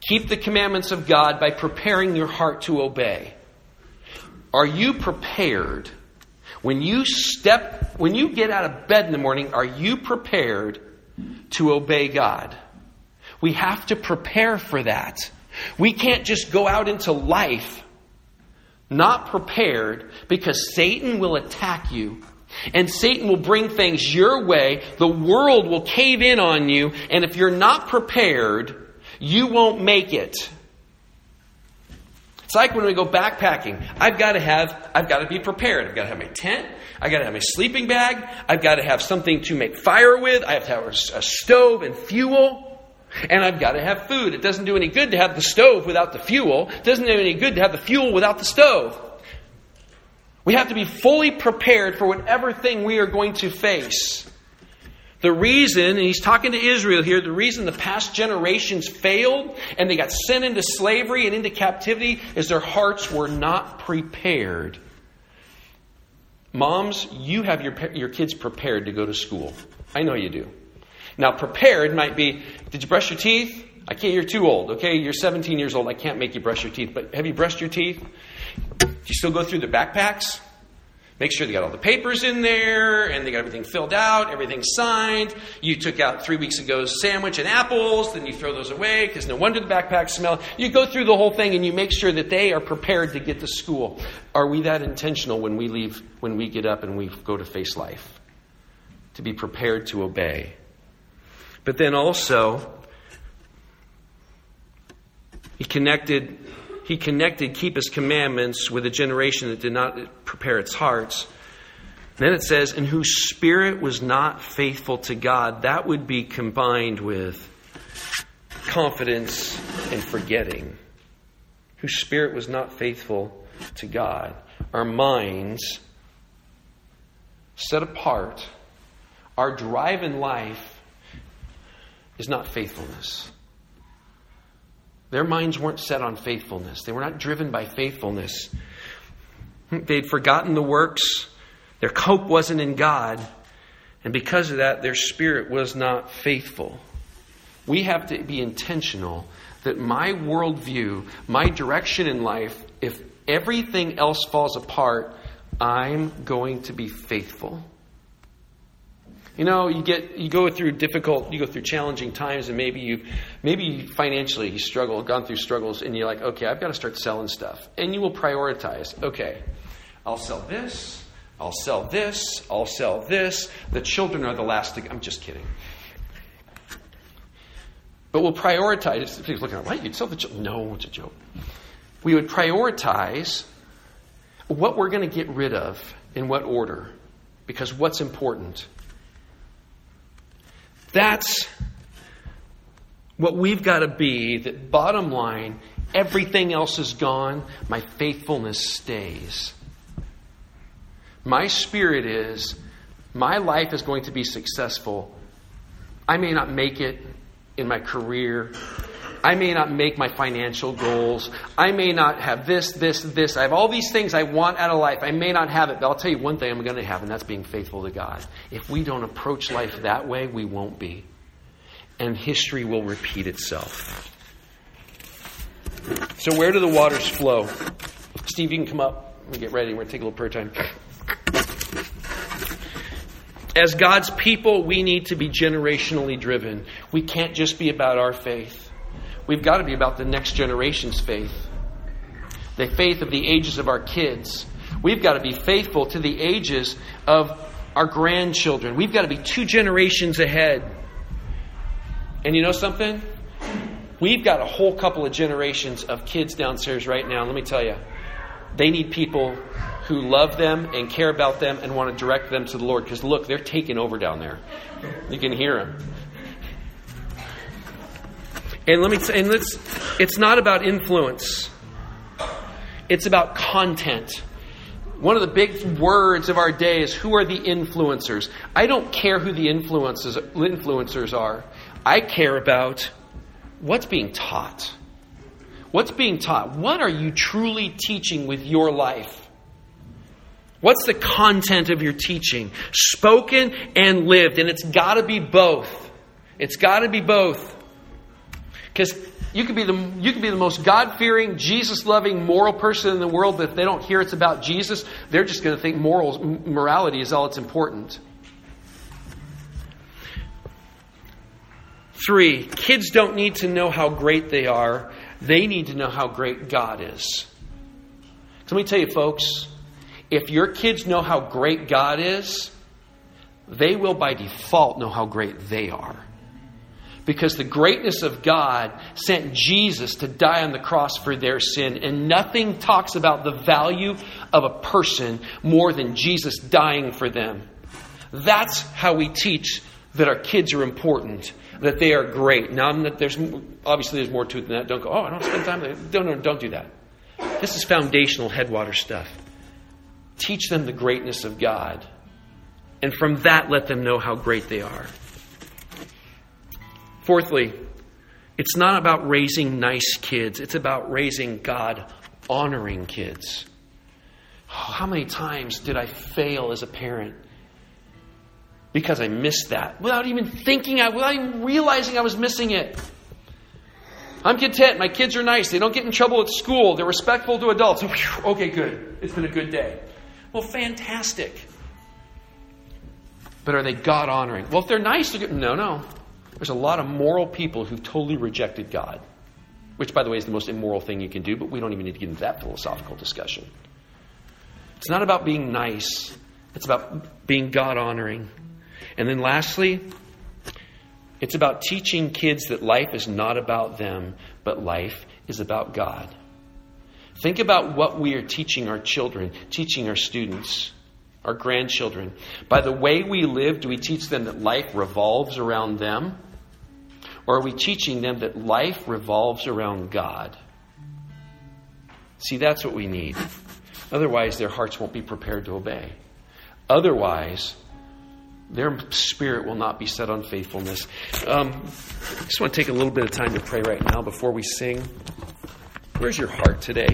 Keep the commandments of God by preparing your heart to obey. Are you prepared? When you step, when you get out of bed in the morning, are you prepared to obey God? We have to prepare for that. We can't just go out into life not prepared, because Satan will attack you. And Satan will bring things your way. The world will cave in on you. And if you're not prepared, you won't make it. It's like when we go backpacking. I've got to have, I've got to be prepared. I've got to have my tent. I've got to have my sleeping bag. I've got to have something to make fire with. I have to have a, a stove and fuel. And I've got to have food. It doesn't do any good to have the stove without the fuel. It doesn't do any good to have the fuel without the stove. We have to be fully prepared for whatever thing we are going to face. The reason, and he's talking to Israel here, the reason the past generations failed and they got sent into slavery and into captivity is their hearts were not prepared. Moms, you have your, your kids prepared to go to school. I know you do. Now, prepared might be, did you brush your teeth? I can't, you're too old, okay? You're seventeen years old. I can't make you brush your teeth. But have you brushed your teeth? Do you still go through the backpacks? Make sure they got all the papers in there and they got everything filled out, everything signed. You took out three weeks ago's sandwich and apples, then you throw those away because no wonder the backpacks smell. You go through the whole thing and you make sure that they are prepared to get to school. Are we that intentional when we leave, when we get up and we go to face life? To be prepared to obey. But then also, he connected, he connected keep his commandments with a generation that did not prepare its hearts. Then it says, and whose spirit was not faithful to God. That would be combined with confidence and forgetting. Whose spirit was not faithful to God. Our minds set apart, our drive in life is not faithfulness. Their minds weren't set on faithfulness. They were not driven by faithfulness. They'd forgotten the works. Their hope wasn't in God. And because of that, their spirit was not faithful. We have to be intentional that my worldview, my direction in life, if everything else falls apart, I'm going to be faithful. You know, you get you go through difficult, you go through challenging times, and maybe you, maybe financially you struggle, gone through struggles, and you're like, okay, I've got to start selling stuff, and you will prioritize. Okay, I'll sell this, I'll sell this, I'll sell this. The children are the last to. I'm just kidding. But we'll prioritize. People looking at what you'd sell the children? No, it's a joke. We would prioritize what we're going to get rid of in what order, because what's important. That's what we've got to be. That bottom line, everything else is gone. My faithfulness stays. My spirit is, my life is going to be successful. I may not make it in my career. I may not make my financial goals. I may not have this, this, this. I have all these things I want out of life. I may not have it, but I'll tell you one thing I'm going to have, and that's being faithful to God. If we don't approach life that way, we won't be. And history will repeat itself. So where do the waters flow? Steve, you can come up. We'll get ready. We're going to take a little prayer time. As God's people, we need to be generationally driven. We can't just be about our faith. We've got to be about the next generation's faith. The faith of the ages of our kids. We've got to be faithful to the ages of our grandchildren. We've got to be two generations ahead. And you know something? We've got a whole couple of generations of kids downstairs right now. Let me tell you, they need people who love them and care about them and want to direct them to the Lord. Because look, they're taking over down there. You can hear them. And let me say, and let's, it's not about influence. It's about content. One of the big words of our day is, who are the influencers? I don't care who the influences, influencers are. I care about what's being taught. What's being taught? What are you truly teaching with your life? What's the content of your teaching? Spoken and lived. And it's got to be both. It's got to be both. Because you could be the you could be the most God-fearing, Jesus-loving, moral person in the world, but if they don't hear it's about Jesus, they're just going to think morals, morality is all that's important. Three, kids don't need to know how great they are. They need to know how great God is. So let me tell you, folks, if your kids know how great God is, they will by default know how great they are. Because the greatness of God sent Jesus to die on the cross for their sin. And nothing talks about the value of a person more than Jesus dying for them. That's how we teach that our kids are important, that they are great. Now, I'm not, there's obviously there's more to it than that. Don't go, oh, I don't spend time with it. Don't, no, don't do that. This is foundational headwater stuff. Teach them the greatness of God. And from that, let them know how great they are. Fourthly, it's not about raising nice kids. It's about raising God-honoring kids. Oh, how many times did I fail as a parent because I missed that without even thinking, without even realizing I was missing it? I'm content. My kids are nice. They don't get in trouble at school. They're respectful to adults. Okay, good. It's been a good day. Well, fantastic. But are they God-honoring? Well, if they're nice, they're good. No, no. There's a lot of moral people who've totally rejected God. Which, by the way, is the most immoral thing you can do, but we don't even need to get into that philosophical discussion. It's not about being nice. It's about being God-honoring. And then lastly, it's about teaching kids that life is not about them, but life is about God. Think about what we are teaching our children, teaching our students, our grandchildren. By the way we live, do we teach them that life revolves around them? Or are we teaching them that life revolves around God? See, that's what we need. Otherwise, their hearts won't be prepared to obey. Otherwise, their spirit will not be set on faithfulness. Um, I just want to take a little bit of time to pray right now before we sing. Where's your heart today?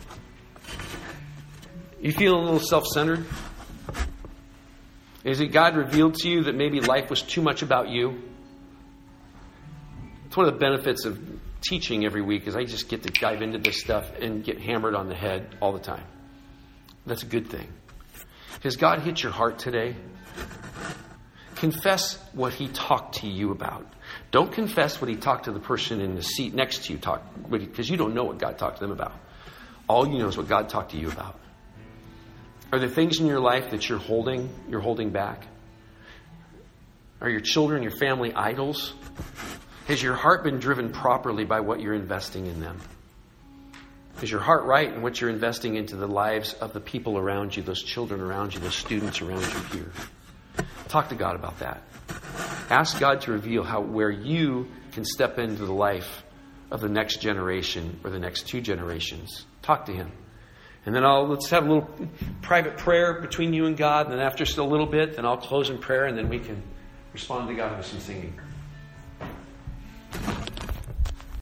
You feeling a little self-centered? Is it God revealed to you that maybe life was too much about you? It's one of the benefits of teaching every week is I just get to dive into this stuff and get hammered on the head all the time. That's a good thing. Has God hit your heart today? Confess what He talked to you about. Don't confess what He talked to the person in the seat next to you, talk because you don't know what God talked to them about. All you know is what God talked to you about. Are there things in your life that you're holding, you're holding back? Are your children, your family idols? Has your heart been driven properly by what you're investing in them? Is your heart right in what you're investing into the lives of the people around you, those children around you, those students around you here? Talk to God about that. Ask God to reveal how where you can step into the life of the next generation or the next two generations. Talk to Him. And then I'll let's have a little private prayer between you and God. And then after just a little bit, then I'll close in prayer and then we can respond to God with some singing.